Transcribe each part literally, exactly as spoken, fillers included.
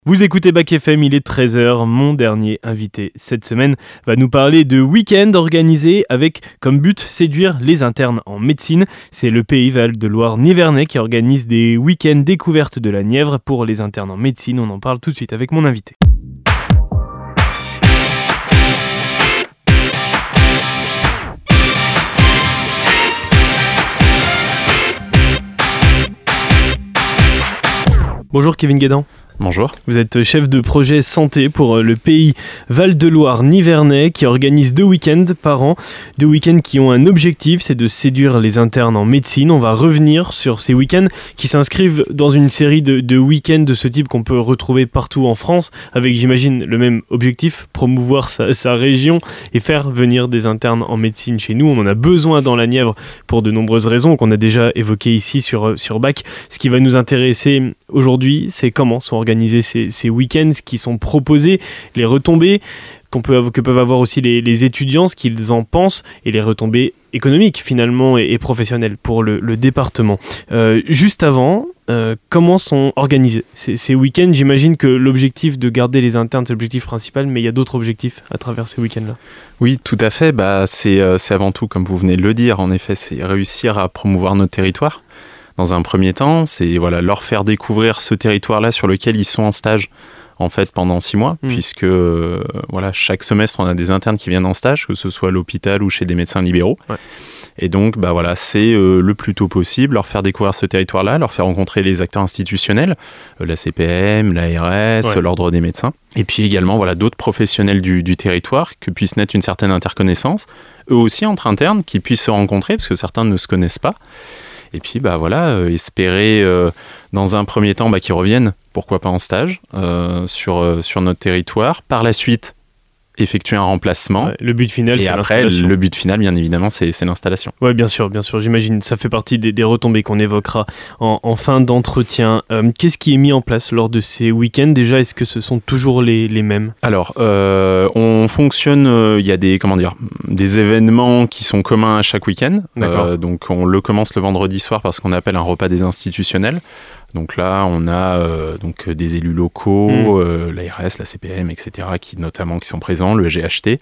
Vous écoutez Bac F M, il est treize heures. Mon dernier invité cette semaine va nous parler de week-end organisé avec comme but séduire les internes en médecine. C'est le Pays Val-de-Loire-Nivernais qui organise des week-ends découvertes de la Nièvre pour les internes en médecine. On en parle tout de suite avec mon invité. Bonjour Kevin Guédan. Bonjour. Vous êtes chef de projet santé pour le Pays Val-de-Loire-Nivernais qui organise deux week-ends par an. Deux week-ends qui ont un objectif, c'est de séduire les internes en médecine. On va revenir sur ces week-ends qui s'inscrivent dans une série de, de week-ends de ce type qu'on peut retrouver partout en France avec, j'imagine, le même objectif, promouvoir sa, sa région et faire venir des internes en médecine chez nous. On en a besoin dans la Nièvre pour de nombreuses raisons qu'on a déjà évoquées ici sur, sur Bac. Ce qui va nous intéresser aujourd'hui, c'est comment sont organisés organiser ces, ces week-ends qui sont proposés, les retombées qu'on peut, que peuvent avoir aussi les, les étudiants, ce qu'ils en pensent, et les retombées économiques finalement et, et professionnelles pour le, le département. Euh, juste avant, euh, comment sont organisés ces, ces week-ends? J'imagine que l'objectif de garder les internes, c'est l'objectif principal, mais il y a d'autres objectifs à travers ces week-ends-là. Oui, tout à fait. Bah, c'est, euh, c'est avant tout, comme vous venez de le dire, en effet, c'est réussir à promouvoir notre territoire. Dans un premier temps, c'est voilà, leur faire découvrir ce territoire-là sur lequel ils sont en stage en fait, pendant six mois, mmh. puisque euh, voilà, chaque semestre, on a des internes qui viennent en stage, que ce soit à l'hôpital ou chez des médecins libéraux. Ouais. Et donc, bah, voilà, c'est euh, le plus tôt possible, leur faire découvrir ce territoire-là, leur faire rencontrer les acteurs institutionnels, euh, la C P M, l'A R S, ouais. l'Ordre des médecins, et puis également voilà, d'autres professionnels du, du territoire, que puisse naître une certaine interconnaissance, eux aussi entre internes, qui puissent se rencontrer, parce que certains ne se connaissent pas. Et puis, bah voilà, euh, espérer euh, dans un premier temps bah, qu'ils reviennent, pourquoi pas en stage, euh, sur, euh, sur notre territoire. Par la suite, effectuer un remplacement. Ouais, le but final, et c'est après, l'installation. Le but final, bien évidemment, c'est, c'est l'installation. Oui, bien sûr, bien sûr. J'imagine, ça fait partie des, des retombées qu'on évoquera en, en fin d'entretien. Euh, qu'est-ce qui est mis en place lors de ces week-ends? Déjà, est-ce que ce sont toujours les, les mêmes? Alors, euh, on fonctionne, il euh, y a des, comment dire, des événements qui sont communs à chac week-end. D'accord. Euh, donc, on le commence le vendredi soir par ce qu'on appelle un repas des institutionnels. Donc là, on a euh, donc des élus locaux, mmh. euh, l'A R S, la C P M, et cetera, qui notamment qui sont présents, le G H T.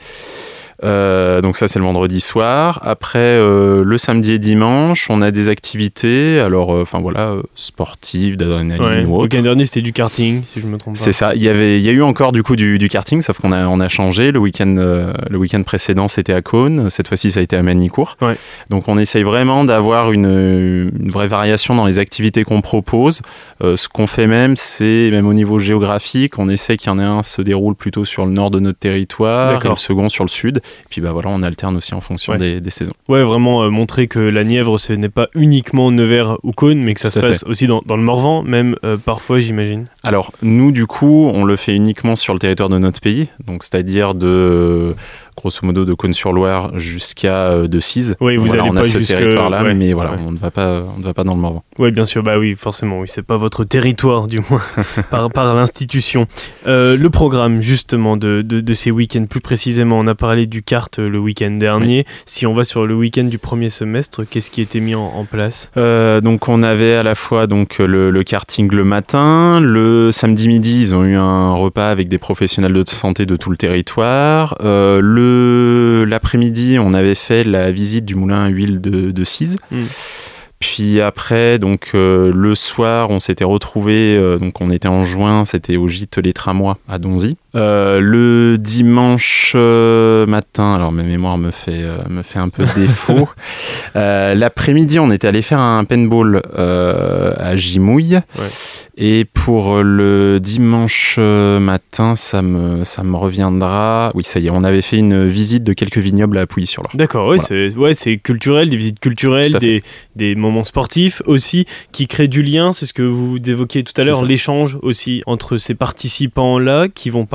Euh, donc ça, c'est le vendredi soir. Après, euh, le samedi et dimanche, on a des activités, alors, enfin euh, voilà, sportives, d'adrénaline ouais. ou autre. Le week-end dernier, c'était du karting, si je ne me trompe pas. C'est ça. Il y avait, il y a eu encore du coup du, du karting, sauf qu'on a, on a changé. Le week-end, euh, le week-end précédent, c'était à Cône. Cette fois-ci, ça a été à Magnicourt. Ouais. Donc, on essaye vraiment d'avoir une, une vraie variation dans les activités qu'on propose. Euh, ce qu'on fait même, c'est même au niveau géographique, on essaie qu'il y en ait un se déroule plutôt sur le nord de notre territoire, D'accord. et le second sur le sud. Et puis bah voilà, on alterne aussi en fonction ouais. des, des saisons. Ouais, vraiment euh, montrer que la Nièvre, ce n'est pas uniquement Nevers ou Cône, mais que ça Tout se passe fait. aussi dans, dans le Morvan, même euh, parfois, j'imagine. Alors, nous, du coup, on le fait uniquement sur le territoire de notre pays, donc c'est-à-dire de... grosso modo de Cône-sur-Loire jusqu'à euh, Decize. Oui, vous voilà, allez on pas a ce jusque... territoire-là, ouais, mais voilà, ouais. on ne va pas, on ne va pas dans le Morvan. Oui, bien sûr, bah oui, forcément, oui, c'est pas votre territoire, du moins, par, par l'institution. Euh, le programme, justement, de, de, de ces week-ends, plus précisément, on a parlé du kart le week-end dernier. Oui. Si on va sur le week-end du premier semestre, qu'est-ce qui était mis en, en place? euh, Donc, on avait à la fois donc, le, le karting le matin, le samedi midi, ils ont eu un repas avec des professionnels de santé de tout le territoire. Euh, le L'après-midi, on avait fait la visite du moulin à huile de, de Cize. Mmh. Puis après, donc euh, le soir, on s'était retrouvés, euh, donc on était en juin, c'était au gîte Les Tramois à Donzy. Euh, le dimanche euh, matin, alors ma mémoire me fait, euh, me fait un peu défaut. euh, l'après-midi, on était allé faire un paintball euh, à Gimouille. Ouais. Et pour le dimanche matin, ça me, ça me reviendra. Oui, ça y est, on avait fait une visite de quelques vignobles à Pouilly-sur-Loire. D'accord, oui, voilà. c'est, ouais, c'est culturel, des visites culturelles, des, des moments sportifs aussi, qui créent du lien. C'est ce que vous évoquiez tout à l'heure, l'échange aussi entre ces participants-là qui vont parler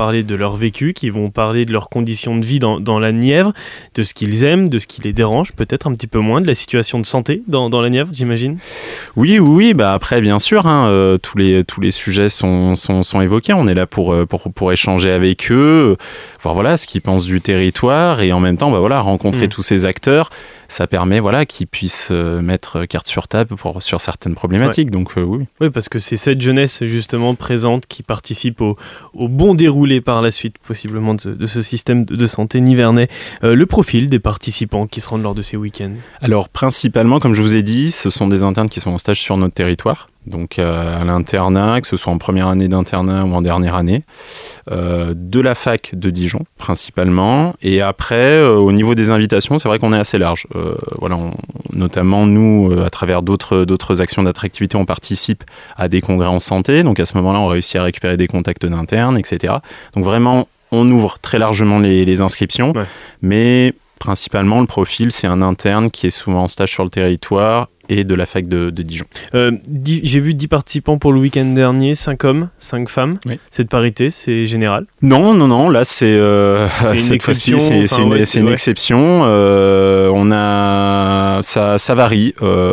parler de leur vécu, qui vont parler de leurs conditions de vie dans, dans la Nièvre, de ce qu'ils aiment, de ce qui les dérange, peut-être un petit peu moins, de la situation de santé dans, dans la Nièvre, j'imagine. Oui, oui, bah après, bien sûr, hein, euh, tous, les, tous les sujets sont, sont, sont évoqués. On est là pour, pour, pour échanger avec eux, voir voilà, ce qu'ils pensent du territoire et en même temps bah, voilà, rencontrer mmh. tous ces acteurs. Ça permet voilà, qu'ils puissent euh, mettre carte sur table pour, sur certaines problématiques. Ouais. Donc, euh, oui. oui, parce que c'est cette jeunesse justement présente qui participe au, au bon déroulé par la suite, possiblement, de, de ce système de, de santé nivernais. Euh, le profil des participants qui se rendent lors de ces week-ends. Alors, principalement, comme je vous ai dit, ce sont des internes qui sont en stage sur notre territoire. Donc euh, à l'internat, que ce soit en première année d'internat ou en dernière année, euh, de la fac de Dijon principalement. Et après, euh, au niveau des invitations, c'est vrai qu'on est assez large. Euh, voilà, on, notamment nous, euh, à travers d'autres, d'autres actions d'attractivité, on participe à des congrès en santé. Donc à ce moment-là, on réussit à récupérer des contacts d'internes, et cetera. Donc vraiment, on ouvre très largement les, les inscriptions, ouais. mais principalement le profil, c'est un interne qui est souvent en stage sur le territoire et de la fac de, de Dijon. Euh, dix, j'ai vu dix participants pour le week-end dernier, cinq hommes, cinq femmes. Oui. Cette parité, c'est général? Non, non, non, là c'est, euh, c'est une cette exception. Fois-ci, c'est, enfin, c'est une, ouais, c'est c'est une ouais. exception. Euh, on a, ça, ça varie.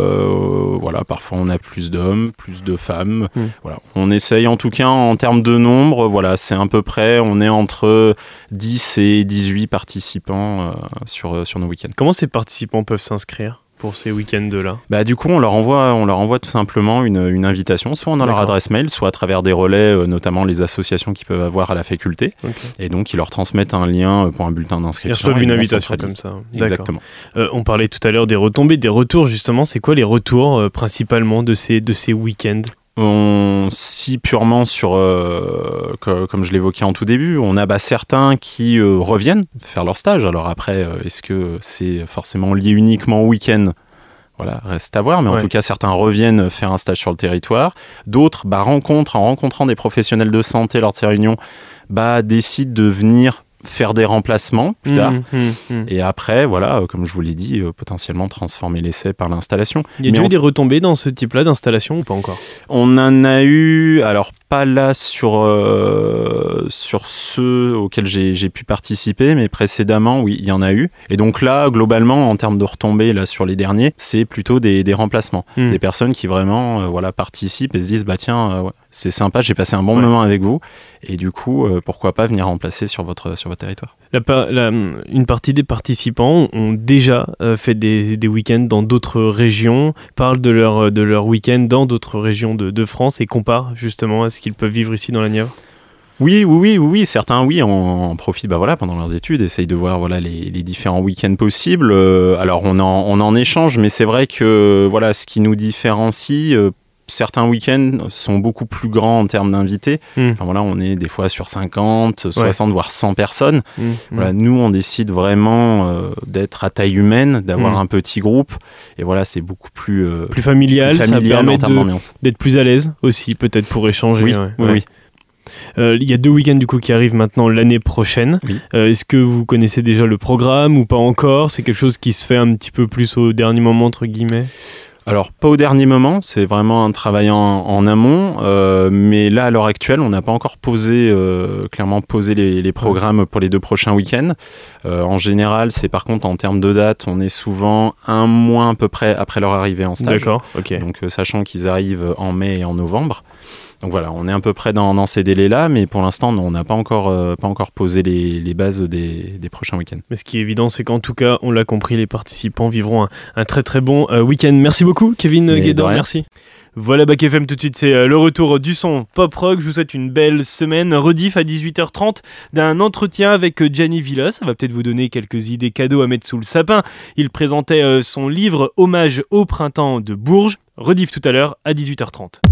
Euh, voilà, parfois on a plus d'hommes, plus de femmes. Hum. Voilà, on essaye en tout cas en termes de nombre. Voilà, c'est à peu près, on est entre dix et dix-huit participants euh, sur sur nos week-ends. Comment ces participants peuvent s'inscrire pour ces week-ends-là? Bah, du coup, on leur envoie, on leur envoie tout simplement une, une invitation, soit dans leur adresse mail, soit à travers des relais, euh, notamment les associations qu'ils peuvent avoir à la faculté. Okay. Et donc, ils leur transmettent un lien pour un bulletin d'inscription. Ils reçoivent une invitation comme ça. Exactement. Euh, on parlait tout à l'heure des retombées, des retours, justement. C'est quoi les retours euh, principalement de ces, de ces week-ends? On, si purement sur, euh, que, comme je l'évoquais en tout début, on a bah, certains qui euh, reviennent faire leur stage. Alors après, euh, est-ce que c'est forcément lié uniquement au week-end ? Voilà, reste à voir, mais ouais. en tout cas, certains reviennent faire un stage sur le territoire. D'autres bah, rencontrent, en rencontrant des professionnels de santé lors de ces réunions, bah, décident de venir faire des remplacements plus tard. Mmh, mmh, mmh. Et après, voilà, euh, comme je vous l'ai dit, euh, potentiellement transformer l'essai par l'installation. Il y a déjà eu on... des retombées dans ce type-là d'installation ou pas encore ? On en a eu, alors pas là sur, euh, sur ceux auxquels j'ai, j'ai pu participer, mais précédemment, oui, il y en a eu. Et donc là, globalement, en termes de retombées là, sur les derniers, c'est plutôt des, des remplacements. Mmh. Des personnes qui vraiment euh, voilà, participent et se disent, bah tiens, euh, ouais, c'est sympa, j'ai passé un bon ouais. moment avec vous. Et du coup, euh, pourquoi pas venir remplacer sur votre, sur votre territoire. La, la, une partie des participants ont déjà euh, fait des, des week-ends dans d'autres régions, parlent de leur, de leur week-end dans d'autres régions de, de France et comparent justement à ce qu'ils peuvent vivre ici dans la Nièvre. Oui, oui, oui, oui, certains, oui, en, en profitent bah, voilà, pendant leurs études, essayent de voir voilà, les, les différents week-ends possibles. Euh, alors, on en, on en échange, mais c'est vrai que voilà, ce qui nous différencie, euh, certains week-ends sont beaucoup plus grands en termes d'invités. Mmh. Enfin, voilà, on est des fois sur cinquante, soixante, ouais. voire cent personnes. Mmh. Voilà, nous, on décide vraiment euh, d'être à taille humaine, d'avoir mmh. un petit groupe. Et voilà, c'est beaucoup plus, euh, plus familial. Plus familial ça permet en termes d'ambiance. D'être plus à l'aise aussi, peut-être pour échanger. Oui, ouais. oui, ouais. oui. Euh, il y a deux week-ends du coup qui arrivent maintenant l'année prochaine. Oui. Euh, est-ce que vous connaissez déjà le programme ou pas encore ? C'est quelque chose qui se fait un petit peu plus au dernier moment, entre guillemets ? Alors, pas au dernier moment, c'est vraiment un travail en, en amont, euh, mais là, à l'heure actuelle, on n'a pas encore posé, euh, clairement posé les, les programmes pour les deux prochains week-ends. Euh, en général, c'est par contre, en termes de date, on est souvent un mois à peu près après leur arrivée en stage. D'accord, ok. Donc, euh, sachant qu'ils arrivent en mai et en novembre. Donc voilà, on est à peu près dans, dans ces délais-là, mais pour l'instant, non, on n'a pas encore, euh, pas encore posé les, les bases des, des prochains week-ends. Mais ce qui est évident, c'est qu'en tout cas, on l'a compris, les participants vivront un, un très très bon euh, week-end. Merci beaucoup, Kevin Guédan, merci. Voilà, Bac F M, tout de suite, c'est euh, le retour du son pop-rock. Je vous souhaite une belle semaine. Rediff à dix-huit heures trente d'un entretien avec Gianni Villa. Ça va peut-être vous donner quelques idées cadeaux à mettre sous le sapin. Il présentait euh, son livre Hommage au printemps de Bourges. Rediff tout à l'heure à dix-huit heures trente.